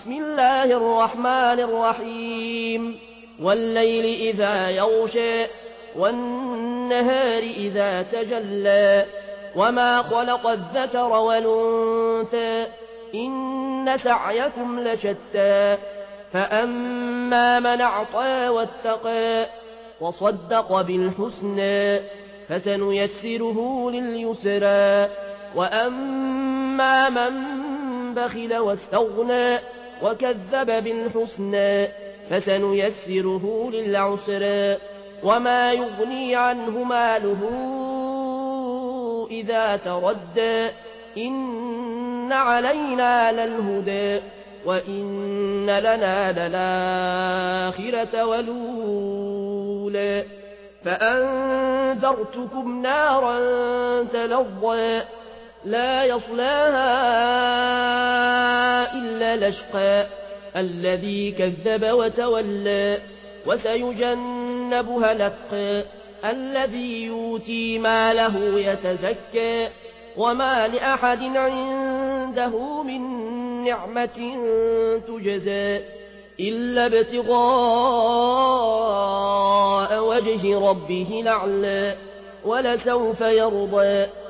بسم الله الرحمن الرحيم والليل إذا يغشى والنهار إذا تجلى وما خلق الذكر والأنثى إن سعيكم لشتى فأما من أعطى واتقى وصدق بالحسنى فسنيسره لليسرى وأما من بخل واستغنى وكذب بالحسنى فسنيسره للعسرى وما يغني عنه ماله إذا تردى إن علينا للهدى وإن لنا للآخرة والأولى فأنذرتكم نارا تلظى لا يصلاها إلا الأشقى الذي كذب وتولى وسيجنبها الأتقى الذي يؤتي ماله يتزكى وما لأحد عنده من نعمة تجزى إلا ابتغاء وجه ربه الأعلى ولسوف يرضى